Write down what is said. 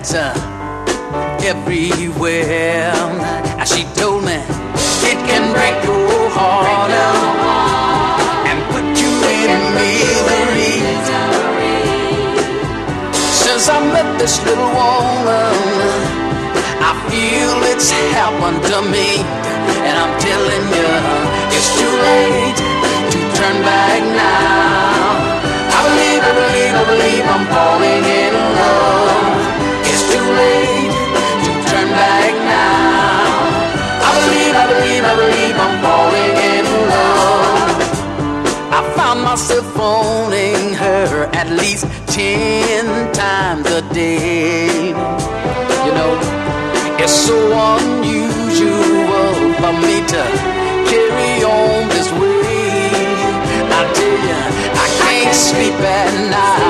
cigarettes everywhere. And she told me it can break your heart and put you in misery. Since I met this little woman, I feel it's happened to me. And I'm telling you, it's too late to turn back now. I believe I'm falling in love. It's too late to turn back now. I believe I'm falling in love. I found myself phoning her at least 10 times a day. You know, it's so unusual for me to carry on this way. I tell you, I can't sleep at night.